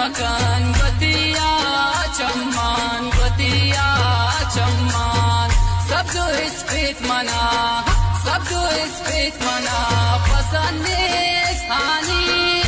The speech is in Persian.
makan gatiya chamman sabdo ispet mana pasand hai sthani